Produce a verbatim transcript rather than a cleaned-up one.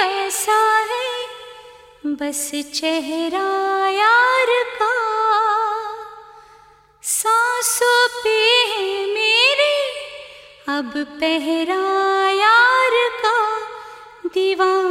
कैसा है बस चेहरा यार का, सांसों पे है मेरे अब पहरा यार का, दीवाना